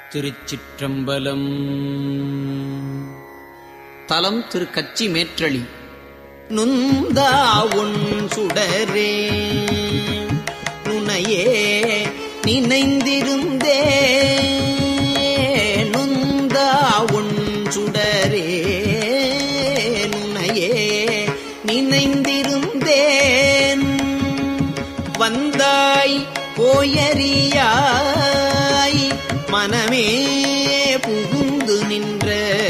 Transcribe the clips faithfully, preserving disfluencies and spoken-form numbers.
திருச்சிற்றம்பலம். தலம் திரு கச்சி மேற்றளி. நுந்தா உன் சுடரே நுனையே நினைந்திருந்தே, நுந்தா உன் சுடரே நுனையே நினைந்திருந்தேன், வந்தாய் போயறியாய் மனமே புகுந்து நின்ற,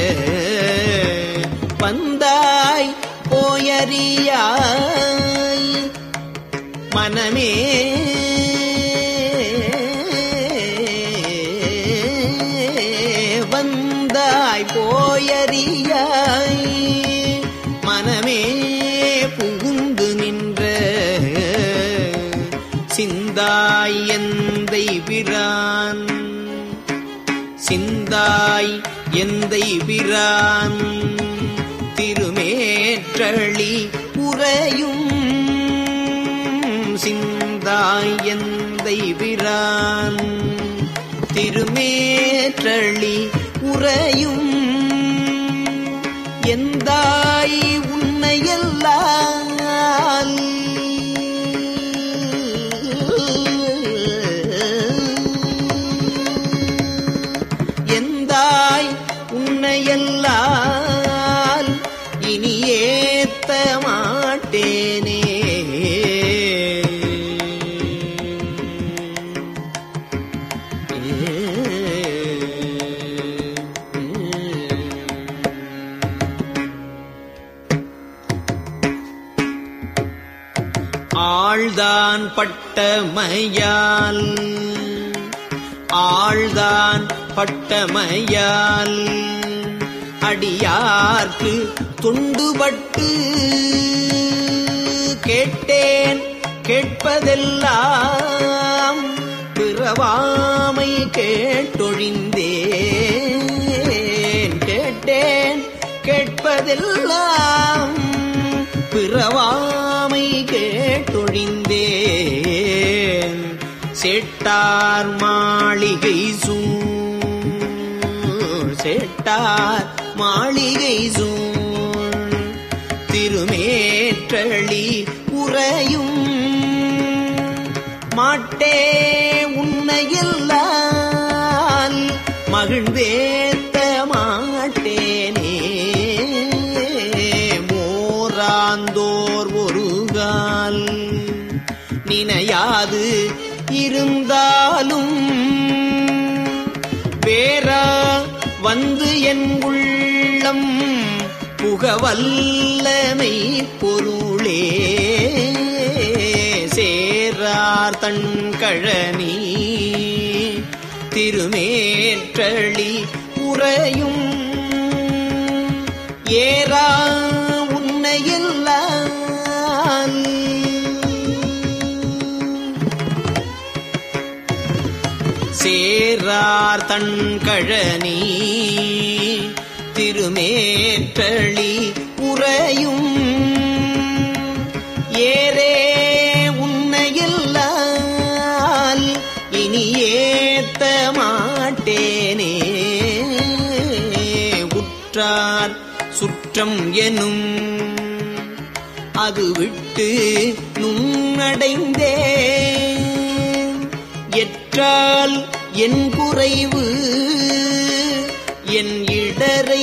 வந்தாய் போயறியாய் மனமே வந்தாய் போயறியாய் மனமே புகுந்து நின்ற, சிந்தாய் எந்தை பிரான் சிந்தாய் எந்தை பிரான் திருமேற்றளி உறையும், சிந்தாய் எந்தை பிரான் திருமேற்றளி உறையும், எந்தாய் உன்னையல்லால் எந்தாய் உன்னையல்லால் இனி ஏத்த மாட்டேனே. ஆழ்தான் பட்டமையால் ஆழ்தான் பட்டமையால் அடியார்க்கு தொண்டுபட்டு கேட்டேன் கேட்பதெல்லாம் பிறவாமை கேட்டொழிந்தேன், கேட்டேன் கேட்பதெல்லாம் பிறவாமை கேட்டொழிந்தேன், சேட்டார் மாளிகை சூழ் சேட்டார் மாளிகை சூழ் திருமேற்றளி உறையும், மாட்டே உன்னையல்லால் மகிழ்ந்தேத்த மாட்டேனே. மோராந்தோர் ஒருகால் நினையாது இருந்தாலும் வேறா வந்து என் உள்ளம் புகவல்லமை பொருளே, சேரார் தன் கழனி திருமேற்றளி உறையும், ஏரா உன்னையல்லால் சேரார் தன் கழனி திருமேற்றளி உறையும், ஏரே உன்னையல்லால் இனி ஏத்த மாட்டேனே. உற்றார் சுற்றம் எனும் அது விட்டு நுண்ணடைந்தே, எற்றால் என் குறைவு என் இடரை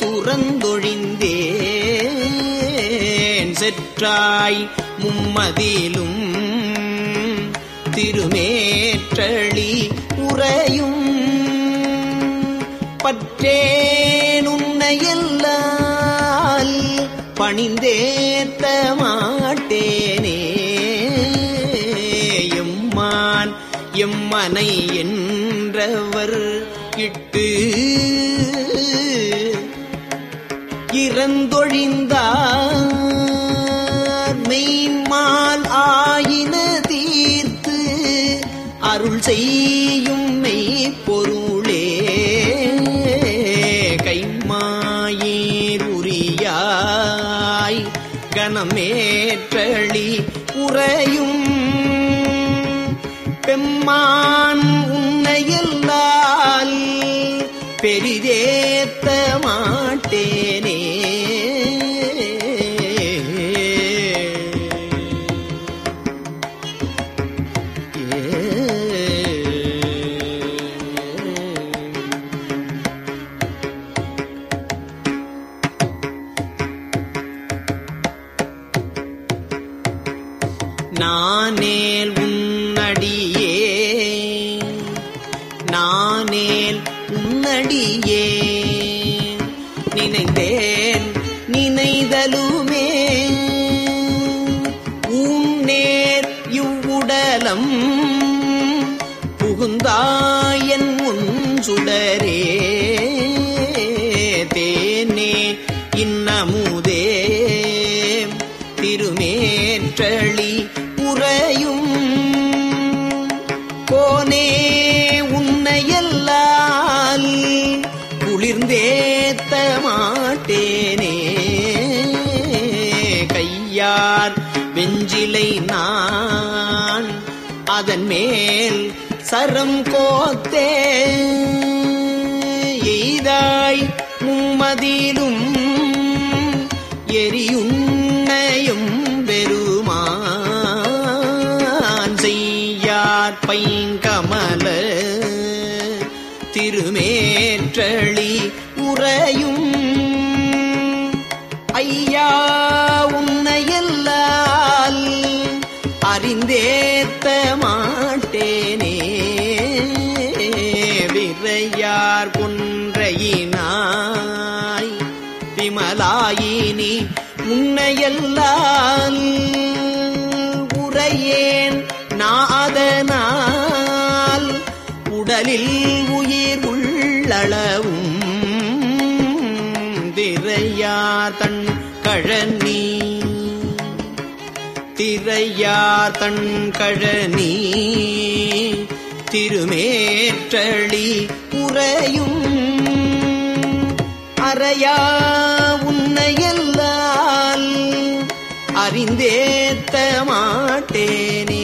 துறந்தொழிந்தேன், செற்றாய் மும்மதிலும் திருமேற்றளி உறையும், பற்றேன் உன்னையல்லால் பணிந்தேத்த மாட்டேனே. எம்மான் எம்மனை என்றவர் இட்டு இறந்தொழிந்தார், மெய்மால் ஆயின தீர்த்து அருள் செய்யும் மெய்ப்பொருளே, கைமாயீர் உரியாய் கனமேற்றளி உறையும், பெம்மான் உன்னையல்லால் பெரிதேத்த மாட்டேனே. நானேல் உன்னடியே நானேல் உன்னடியே நினைந்தேன் நினைதலுமே உன்னேர் இவ்வுடலம் புகுந்தாயன் முன் சுடரே தேனே இன்னமுதே திருமேற்றளி உறையும் கோனே உன்னையல்லால் குளிர்ந்தேத்த மாட்டேனே. கையார் வெஞ்சிலை நான் அதன் மேல் சரம் கோத்தே எய்தாய் மும்மதிலும் எரியுண்ணையும் பெருமான் செய்யார் பைங்கமல திருமேற்றளி உறையும் ஐயா உன்னையல்லால் அறிந்தேத்த மாட்டேனே. விரையார் கொன்றையினாய் விமலாயினி உன்னையல்லால் உரையேன் நாதனால் உடலில் உயிர் உள்ளளவும் திரையார் தன் கழனி திரையார் தன் கழனி திருமேற்றளி உறையும் அறையா உன்னையல்லால் அறிந்தேத்த மாட்டேனே.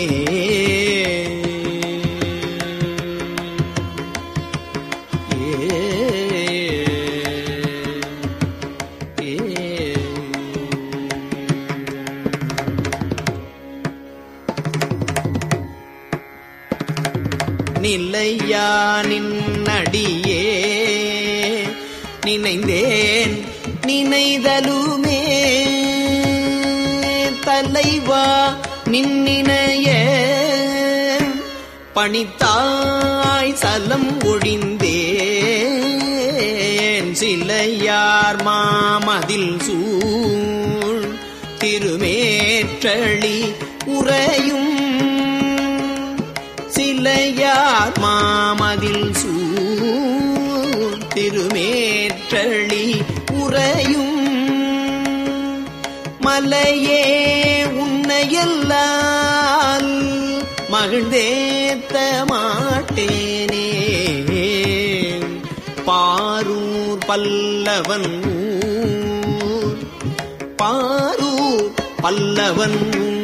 நிலையா நின்னடியே நினைந்தேன் நினைதலுமே தலைவா நின்னினைய பணித்தாய் சலம் ஒழிந்தேன் சிலையார் மாமதில் சூழ் திருமேற்றளி உறையும் சிலையார் மாமதில் சூழ் திருமேற்றளி உறையும் மலையே உன்னையல்லால் மகிழ்ந்தேத்த மாட்டேனே. பாரூர் பல்லவன் ஊர் பாரூர் பல்லவன்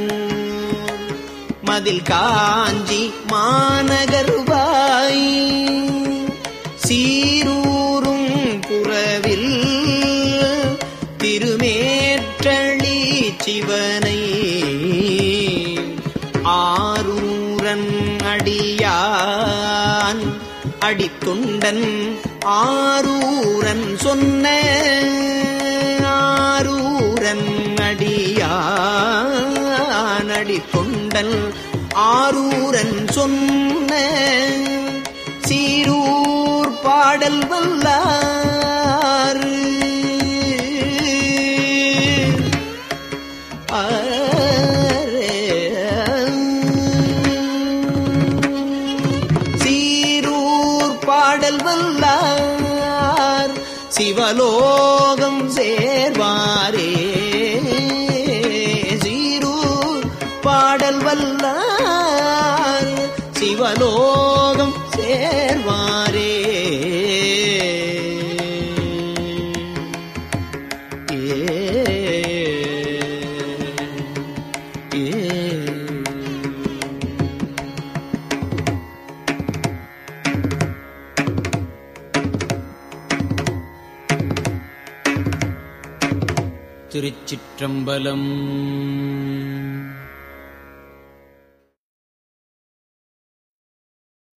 மதில் காஞ்சி மாநகர்வாய் சீரூரும் புறவில் திருமேற்றளி சிவனை ஆரூரன் அடியான் அடித்துண்டன் ஆரூரன் சொன்ன ஆரூரன் அடியான் அடித்துண்டன் ஆரூரன் சொன்ன சீரூர் பாடல் வல்லார் சீரூர் பாடல் வல்லார் சிவலோகம் சேர்வாரே. சீரூர் பாடல் வல்லார் சிவலோகம் சேர்வாரே. திருச்சிற்றம்பலம்.